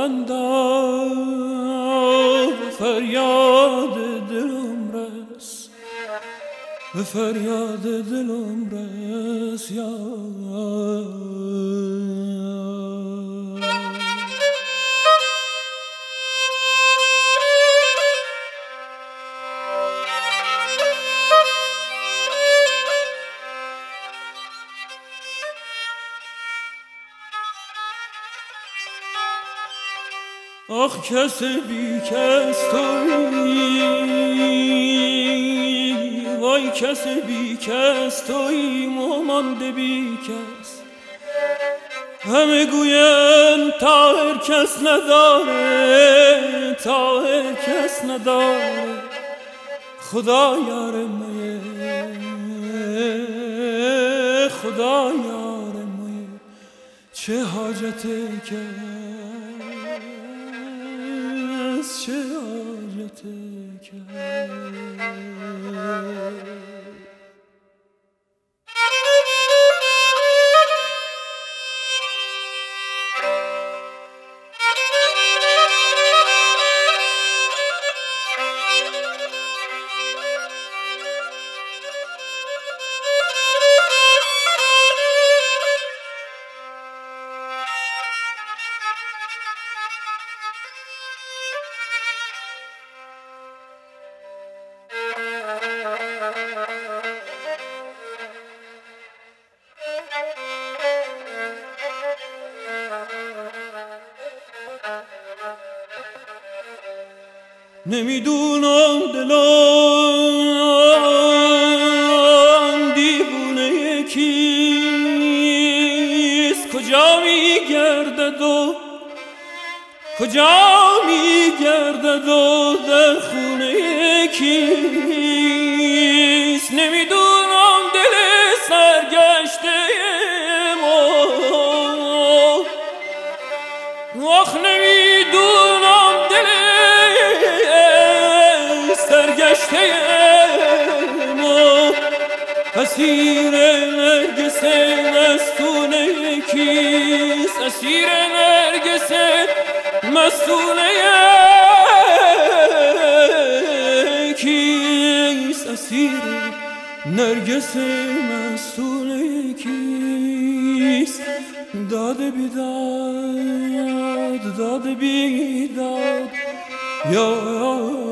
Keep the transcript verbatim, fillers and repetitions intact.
انداز فریاد دلم رس به فریاد دلم رس یا آخ کس بی کس تویی وای کس بی کس تویی مانده بی کس همه گوین طاهر کس نداره طاهر کس نداره خدا یار مایه خدا یار مایه چه حاجته کس چه حاجته کس نمیدونم دلم دیوونه کیست کجا میگردد و کجا میگردد و در خونه کیست نمیدونم دل سرگشته ما آخ نمیدونم دل سرگشته ما اسیر نرگس مستونه کیست اسیر نرگس مستونه کیست اسیر نرگس مستونه کیست داد بیداد داد بیداد یا